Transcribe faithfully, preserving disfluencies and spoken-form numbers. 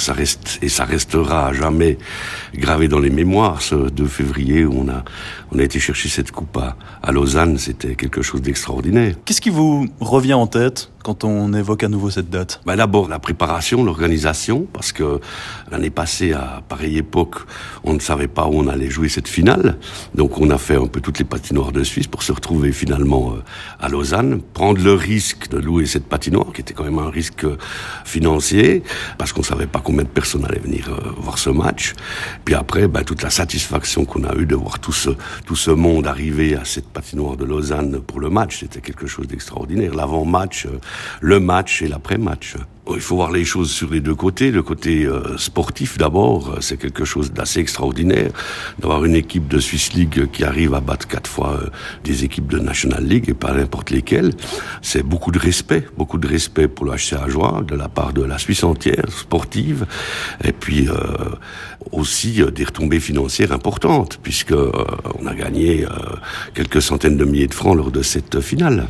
ça reste et ça restera à jamais gravé dans les mémoires. Ce deux février où on a on a été chercher cette coupe à, à Lausanne, c'était quelque chose d'extraordinaire. Qu'est-ce qui vous revient en tête quand on évoque à nouveau cette date? Ben d'abord la préparation, l'organisation, parce que l'année passée à pareille époque, on ne savait pas où on allait jouer cette finale. Donc on a fait un peu toutes les patinoires de Suisse pour se retrouver finalement à Lausanne, prendre le risque de louer cette patinoire, qui était quand même un risque financier, parce qu'on savait pas combien de personnes allaient venir voir ce match. Puis après, ben, toute la satisfaction qu'on a eue de voir tout ce, tout ce monde arriver à cette patinoire de Lausanne pour le match, c'était quelque chose d'extraordinaire. L'avant-match, le match et l'après-match. Il faut voir les choses sur les deux côtés. Le côté euh, sportif d'abord, c'est quelque chose d'assez extraordinaire d'avoir une équipe de Swiss League qui arrive à battre quatre fois euh, des équipes de National League et pas n'importe lesquelles. C'est beaucoup de respect, beaucoup de respect pour le H C Ajoie de la part de la Suisse entière, sportive, et puis euh, aussi euh, des retombées financières importantes puisque euh, on a gagné euh, quelques centaines de milliers de francs lors de cette finale.